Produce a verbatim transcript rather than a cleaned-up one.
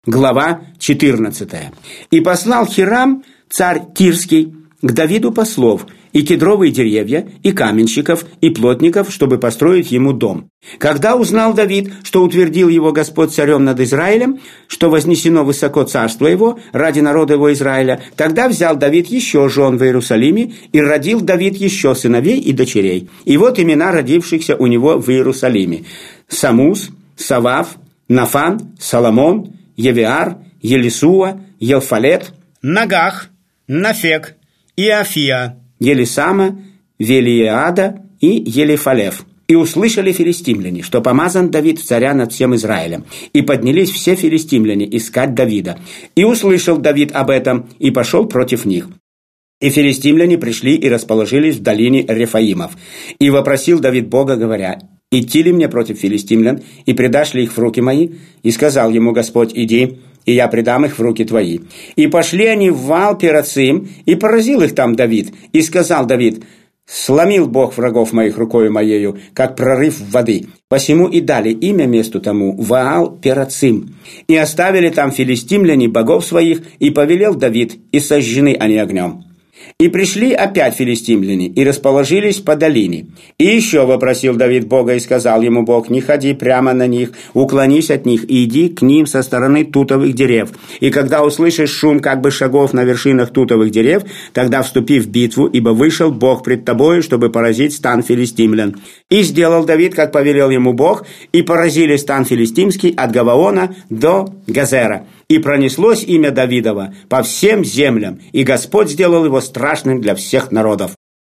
Глава четырнадцатая. «И послал Хирам, царь Тирский, к Давиду послов, и кедровые деревья, и каменщиков, и плотников, чтобы построить ему дом. Когда узнал Давид, что утвердил его Господь царем над Израилем, что вознесено высоко царство его ради народа его Израиля, тогда взял Давид еще жен в Иерусалиме, и родил Давид еще сыновей и дочерей. И вот имена родившихся у него в Иерусалиме: Самус, Савав, Нафан, Соломон, Евиар, Елисуа, Елфалет, Нагах, Нафек, Иофия, Елисама, Велиеада и Елифалев. И услышали филистимляне, что помазан Давид в царя над всем Израилем. И поднялись все филистимляне искать Давида. И услышал Давид об этом, и пошел против них. И филистимляне пришли и расположились в долине Рефаимов. И вопросил Давид Бога, говоря: идти ли мне против филистимлян, и предашь ли их в руки мои? И сказал ему Господь: иди, и я предам их в руки твои. И пошли они в Ваал-Перацим, и поразил их там Давид. И сказал Давид: сломил Бог врагов моих рукою моею, как прорыв воды. Посему и дали имя месту тому Ваал-Перацим. И оставили там филистимляне богов своих, и повелел Давид, и сожжены они огнем. И пришли опять филистимляне, и расположились по долине. И еще вопросил Давид Бога, и сказал ему Бог: не ходи прямо на них, уклонись от них, и иди к ним со стороны тутовых дерев. И когда услышишь шум как бы шагов на вершинах тутовых дерев, тогда вступи в битву, ибо вышел Бог пред тобою, чтобы поразить стан филистимлян. И сделал Давид, как повелел ему Бог, и поразили стан филистимский от Гаваона до Газера. И пронеслось имя Давидова по всем землям, и Господь сделал его страшным для всех народов.